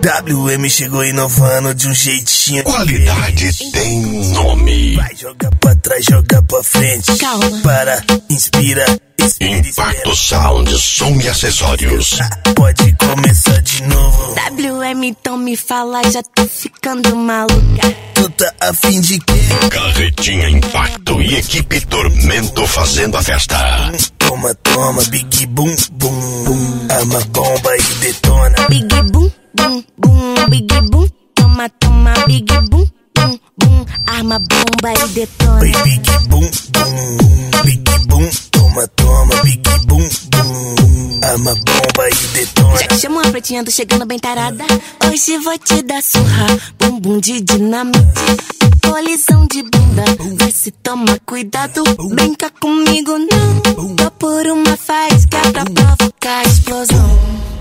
WM chegou inovando de um jeitinho. Qualidade tem nome. Vai jogar pra trás, joga pra frente. Calma. Para, inspira, expira, Impacto Sound, som e acessórios. Pode começar de novo. WM, então me fala, já tô ficando maluca. Tu tá afim de quê? Carretinha Impacto e equipe Tormento fazendo a festa. Toma, toma, big boom, boom, boom. Arma bomba e detona. Big boom, boom, boom, big boom. Toma, toma, big boom, boom, boom. Arma bomba e detona. Oi, big boom, boom, big boom. Toma, toma, big boom, boom. Arma bomba e detona. Já que chamou a pretinha, tô chegando bem tarada. Hoje vou te dar surra, bumbum de dinamite. Colisão de bunda, vê se toma cuidado. Brinca comigo não, tô por uma faísca pra provocar a explosão.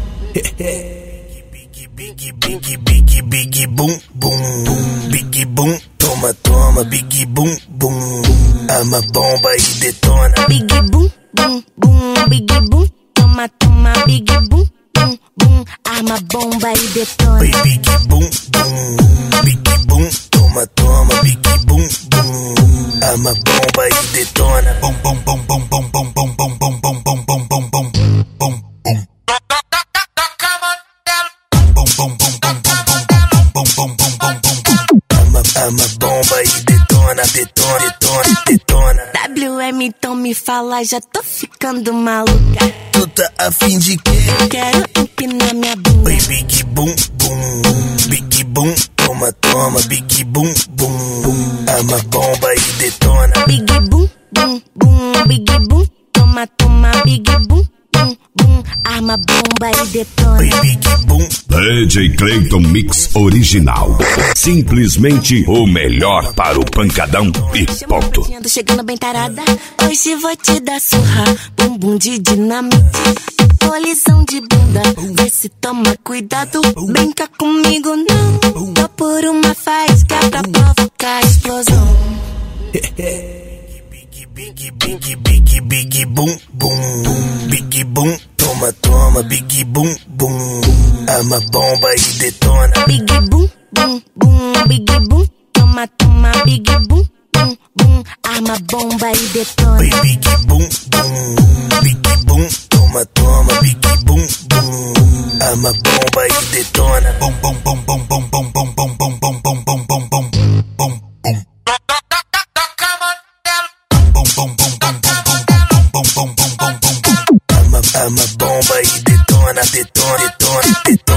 Big boom, boom, big boom. Toma, toma, big boom, boom. Arma bomba e detona. Big boom, boom, boom, big boom. Toma, toma, big boom, boom, boom. Arma bomba e detona. Oi, big boom, boom, big boom. Toma, toma, big boom, boom. Arma bomba e detona. Bom, bom, bom, bom, bom, bom, bom, bom, bom, bom, bom, bom, bom, bom, bom, bom. Arma bomba e detona, detona, detona, detona. WM, então me fala, já tô ficando maluca. Tu tá afim de quê? Quero empinar minha bunda. Oi, big boom, boom, big boom. Toma, toma, big boom, boom. Arma bomba e detona. Big boom, boom, boom, big boom. Toma, toma, big boom, boom, boom. Arma bomba e detona. Oi, big boom. DJ Clayton Mix Original. Simplesmente o melhor para o pancadão e ponto. Tô chegando bem tarada. Hoje vou te dar surra, bumbum de dinamite. Colisão de bunda, vê se toma cuidado. Brinca comigo não, tô por uma faísca pra provocar a explosão. Big boom, boom, big boom. Toma, toma, big boom, boom. Arma bomba e detona. Big boom, boom, boom, big boom. Toma, toma, big boom, boom, boom. Arma bomba e detona. Oi, big boom, boom, big boom. Toma, toma, big boom, boom. Arma bomba e detona. Bom, bom, bom, bom, bom, bom, bom, bom, bom, bom, bom, bom, bom, bom, bom, bom. Arma bomba e detona, detona, detona, detona.